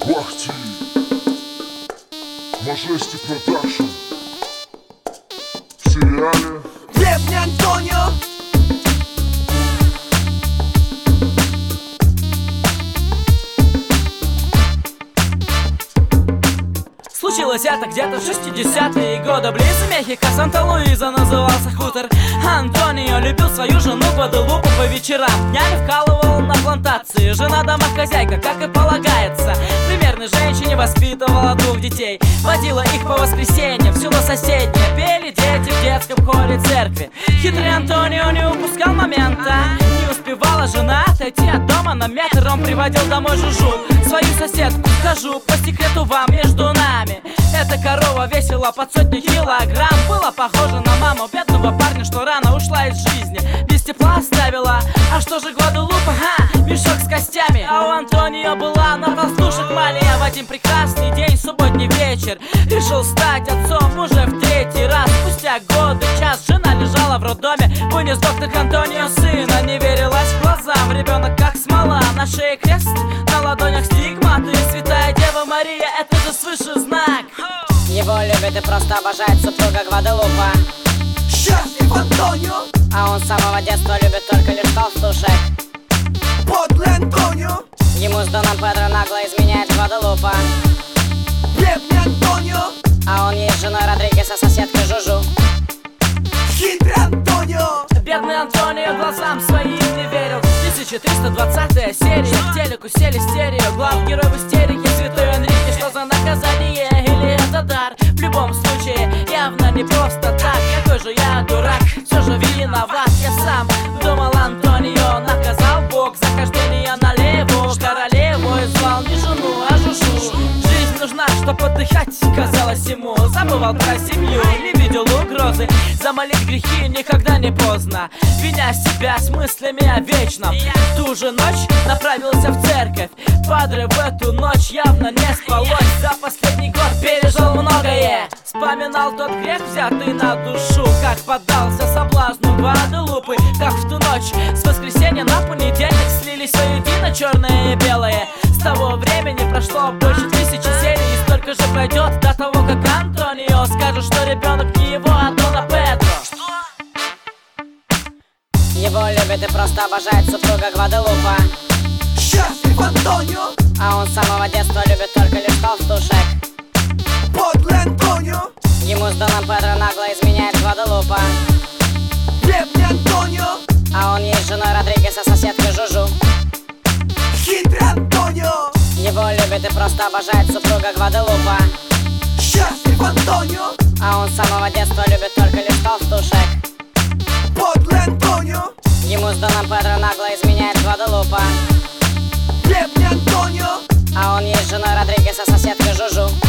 Бахти, Мажести Продакшн. В сериале Деревня Антонио. Случилось это где-то в 60-е годы. Близ Мехико, Санта-Луиза назывался хутор. Антонио любил свою жену Гваделупу по вечерам. Днями вкалывал на плантации. Жена домохозяйка, как и полагается. Примерной женщине воспитывала 2 детей. Водила их по воскресеньям в село соседнее. Пели дети в детском хоре церкви. Хитрый Антонио не упускал момента. Не успевала жена отойти от дома на метр. Он приводил домой Жужу, свою соседку. Скажу по секрету вам, между нами эта корова весила под 100 килограмм. Была похожа на маму бедного парня, что рано ушла из жизни. Без тепла оставила. А что же Гваделупа? Мешок с костями. А у Антонио была на толстушек мания. В один прекрасный день, субботний вечер, решил стать отцом уже в 3-й раз. Спустя годы, час, жена лежала в роддоме. Вынес доктор Антонио сына. Не верилась глазам, ребенок как смола. На шее крест, на ладонях стигматы. Святая Дева Мария, это же свыше знак. Его любит и просто обожает супруга Гваделупа. Счастлив Антонио. А он с самого детства любит только лишь толстушек. Подлый Антонио. Ему с Доном Педро нагло изменяет Гваделупа. Бедный Антонио. А он ей с женой Родригеса, соседкой Жужу. Хитрый Антонио. Бедный Антонио глазам своим не верил. 1320-я серия. К телеку сели стерео. Главный герой в истерике, святой Энрике. Что за наказание или это дар? В любом случае, явно не просто так. Какой же я дурак, все же виноват я сам. Думал, Антонио наказал Бог за хождение налево. Королеву и звал не жену, а Жужу. Жизнь нужна, чтоб отдыхать, казалось ему. Забывал про семью, не видел угрозы. Замолить грехи никогда не поздно. Виня себя с мыслями о вечном. В ту же ночь направился в церковь. Падре в эту ночь явно не спалось. За последний год пережил многое. Вспоминал тот грех, взятый на душу. Как поддался соблазну Гваделупы. Как в ту ночь с воскресенья на понедельник слились воедино черное и белое. С того времени прошло больше 1000 серий. И столько же пройдет до того, как Антонио скажет, что ребенок не его, а Дона Педро. Его любит и просто обожает супруга Гваделупа. Счастлив Антонио. А он с самого детства любит только лишь толстушек. Подлый Антонио. Ему с Доном Педро нагло изменяет Гваделупа. Бедный Антонио. А он ей с женой Родригеса, соседкой Жужу. Хитрый Антонио. Его любит и просто обожает супруга Гваделупа. Счастлив Антонио. А он с самого детства любит только лишь толстушек. Подлый Антонио. Ему с Доном Педро нагло изменяет Гваделупа. Бедный Антонио. А он ей с женой Родригеса, соседкой Жужу.